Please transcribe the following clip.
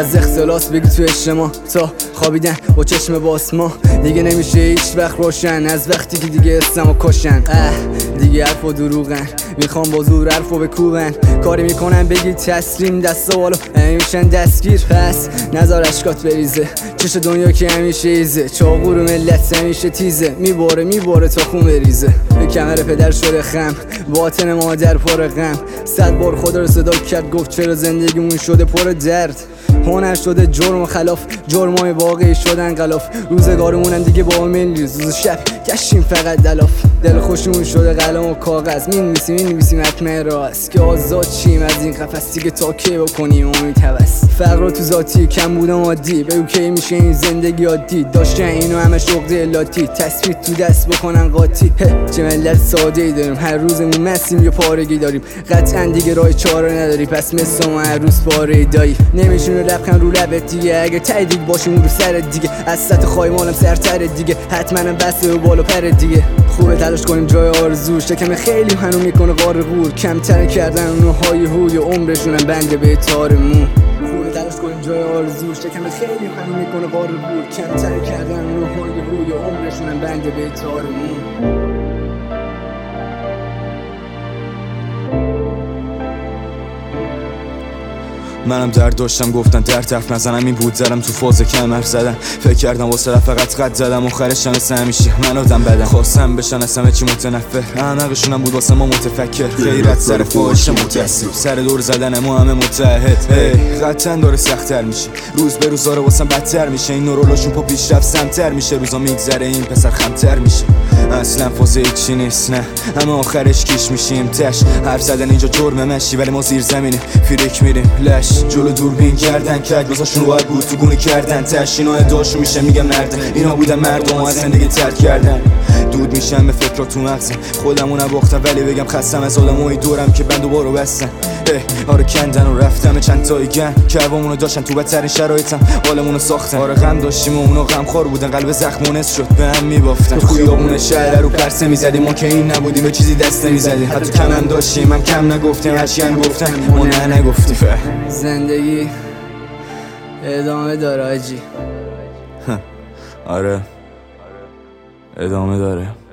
از اختلاس بگی تو اجتماع تا خوابیدن با چشم باز ما دیگه نمیشه هیچ وقت روشن از وقتی که دیگه اسمو کشن. دیگه حرف و دروغن میخوام با زور حرفو بکوبن کاری میکنن بگی تسلیم دست و بالو میشن دستگیر. پس نذار اشکات بریزه چش دنیا که همیشه ایزه چاقو رو ملت همیشه تیزه میباره تا خون بریزه. به کمر پدر شده خم باطن مادر پر غم 100 بار خدا رو صدا کرد گفت چرا زندگیمون شده پر درد. هنر شده جرم و خلاف جرمای واقعی شدن غلاف روزگارمونم دیگه با ملی روز شب گشتیم فقط دلاف. دل خوشمون شده قلم و کاغذ مینویسیم حتمه راست که آزاد چیم از این قفس دیگه تا کی بکنیم امید هوس. فقر رو تو ذاتی کم بودم عادی بگو کی میشه این زندگی عادی داشتن اینو همه شغل لاتی تصویر تو دست بکنن قاطی. چه ملت ساده ای داریم هر روزمون مسیم یا پارگی داریم قطعا دیگه راه چاره نداری پس مثل ما هر روز پاره دایی نمیشونه لبخند رو لبت دیگه اگه تایید باشیم رو سرت دیگه از سطح خایمانم سرتر دیگه حتما بسته و بالا پر دیگه. خوبه تلاش کنیم جای آرزو شکم خیلی هنو میکنه غار غور کمتر کردن اونهای هوی عمرشونم بنده به تار مو. خوبه تلاش کنیم جای آرزو شکم خیلی هنو میکنه غار غور کمتر کردن اونهای هوی عمرشونم بنده به تار مو. منم درد داشتم گفتن درد حرف نزنم این بود زدم تو فاز کم حرف زدن فکر کردم واسه فقط قد زدم آخرش مثل همیشه من آدم بدم خواستم بشن از همه چی متنفر احمقشونم بود واسه ما متفکر غیرت سر فاحشه متاسف سر دور زدن ما همه متحد قطعا داره سخت‌تر میشه روز به روز داره واسم بدتر میشه این نورولاشون پا پیشرفت سمتر میشه روزا میگذره این پسر خمتر میشه اصلا فاز هیچی نیست نه اما آخرش کیش میشیم تش حرف زدن اینجا جرم مشی ولی ما زیر زمینه فیریک میریم لش جلو دوربین کردن کرد روزاشون رو باید بود تو گونه کردن تش اینا ادعاشون میشه میگم نردن اینا بودن مردم از زندگی ترک کردن دود میشم به فکرات تو مغزم خودمو نباختم ولی بگم خستم از آدمای دورم که بند و بارو بستن آره کندن و رفتم چند تایی گن کروامونو داشتن تو بدترین شرایطم حالمونو ساختن آره غم داشتیم و اونا غمخوار بودن قلب زخمونس شد به هم میبافتن تو خیابون شهر رو پرسه میزدیم ما که این نبودیم به چیزی دست نمیزدیم حتی کم هم داشتیم هم کم نگفتیم هرچی هم گفتن ما نه نگفتیم زندگی ادامه داره آجی. آره ادامه داره.